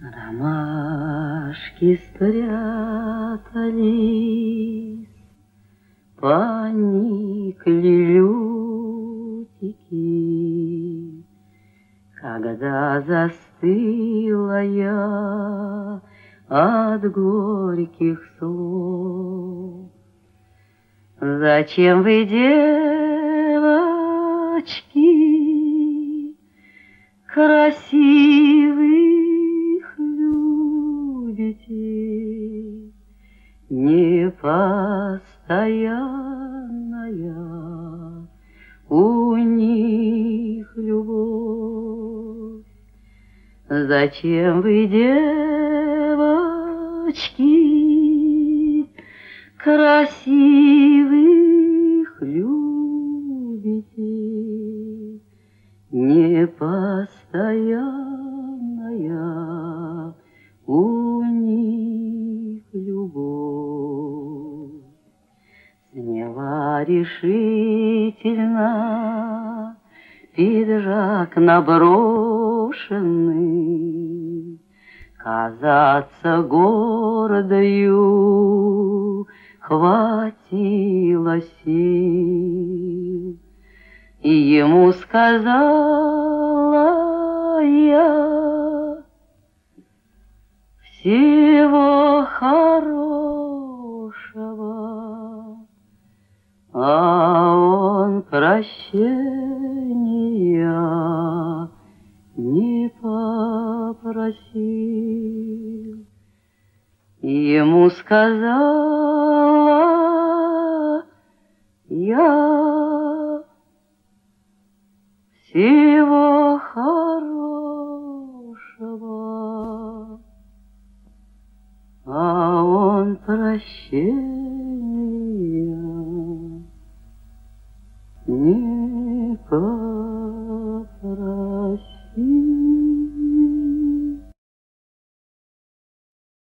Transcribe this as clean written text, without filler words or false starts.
Ромашки спрятались, поникли лютики, когда застыла я от горьких слов. Зачем вы, девочки, красивых любите? Непостоянная у них любовь. Зачем вы, девочки, красивых любите? Непостоянная у них любовь. Сняла решительно пиджак наброшенный, казаться гордою хватило сил. И ему сказала я: всего хорошего. А он прощения не попросил. Ему сказала я: всего хорошего. А он прощения не попросил.